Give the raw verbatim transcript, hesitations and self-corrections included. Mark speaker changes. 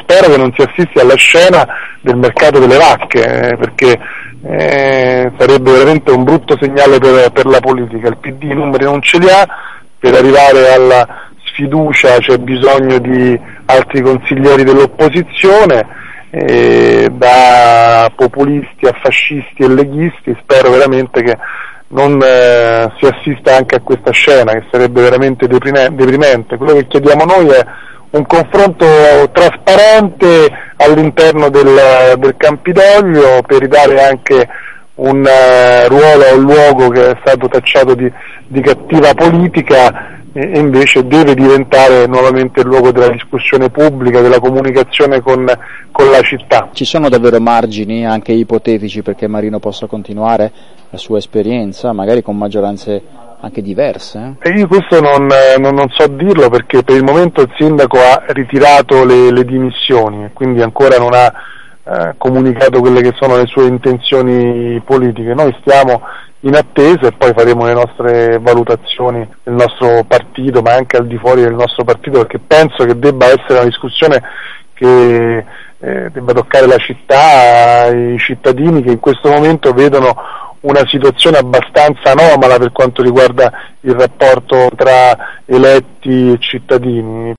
Speaker 1: spero che non si assista alla scena del mercato delle vacche, eh, perché eh, sarebbe veramente un brutto segnale per, per la politica. Il P D i numeri non ce li ha, per arrivare alla sfiducia c'è bisogno di altri consiglieri dell'opposizione, eh, da populisti a fascisti e leghisti. Spero veramente che non eh, si assista anche a questa scena, che sarebbe veramente deprimente. Quello che chiediamo noi è un confronto trasparente all'interno del, del Campidoglio, per ridare anche un uh, ruolo a un luogo che è stato tacciato di, di cattiva politica, e, e invece deve diventare nuovamente il luogo della discussione pubblica, della comunicazione con, con la città.
Speaker 2: Ci sono davvero margini, anche ipotetici, perché Marino possa continuare la sua esperienza, magari con maggioranze anche diverse?
Speaker 1: E io questo non, non, non so dirlo, perché per il momento il sindaco ha ritirato le, le dimissioni e quindi ancora non ha eh, comunicato quelle che sono le sue intenzioni politiche. Noi stiamo in attesa e poi faremo le nostre valutazioni del nostro partito, ma anche al di fuori del nostro partito, perché penso che debba essere una discussione che eh, debba toccare la città, i cittadini che in questo momento vedono una situazione abbastanza anomala per quanto riguarda il rapporto tra eletti e cittadini.